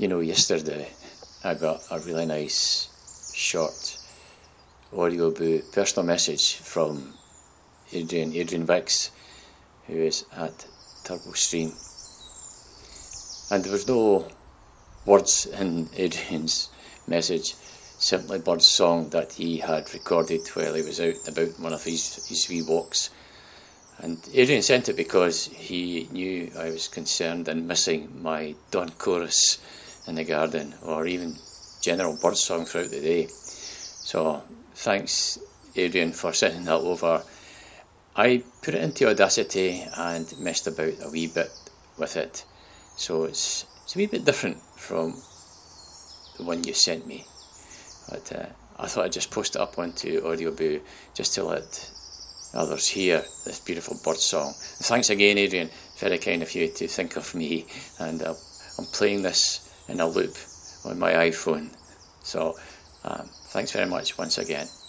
Yesterday I got a really nice short Audioboo personal message from Adrian Wicks, who is at TurboStream. And there was no words in Adrian's message, simply Bird's song that he had recorded while he was out and about one of his wee walks. And Adrian sent it because he knew I was concerned in missing my dawn chorus in the garden, or even general bird song throughout the day. So thanks, Adrian, for sending that over. I put it into Audacity and messed about a wee bit with it, so it's a wee bit different from the one you sent me. But I thought I'd just post it up onto Audioboo just to let others hear this beautiful bird song. And thanks again, Adrian. Very kind of you to think of me. And I'm playing this in a loop on my iPhone. So thanks very much once again.